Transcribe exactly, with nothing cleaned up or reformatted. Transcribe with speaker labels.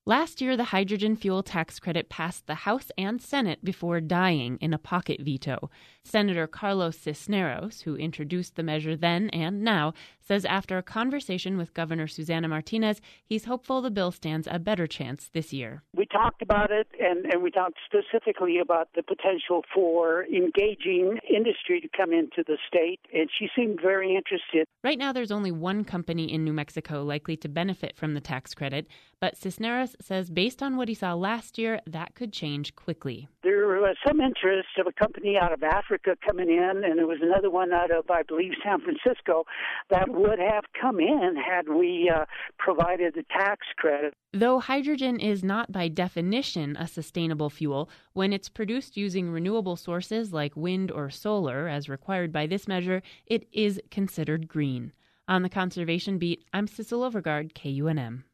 Speaker 1: Last year, the hydrogen fuel tax credit passed the House and Senate before dying in a pocket veto. Senator Carlos Cisneros, who introduced the measure then and now, says after a conversation with Governor Susana Martinez, he's hopeful the bill stands a better chance this year.
Speaker 2: We talked about it, and, and we talked specifically about the potential for engaging industry to come into the state, and she seemed very interested.
Speaker 1: Right now, there's only one company in New Mexico likely to benefit from the tax credit, but Cisneros says based on what he saw last year, that could change quickly.
Speaker 2: There was some interest of a company out of Africa coming in, and there was another one out of, I believe, San Francisco that would have come in had we uh, provided the tax credit.
Speaker 1: Though hydrogen is not by definition a sustainable fuel, when it's produced using renewable sources like wind or solar, as required by this measure, it is considered green. On the Conservation Beat, I'm Cecil Overgard, K U N M.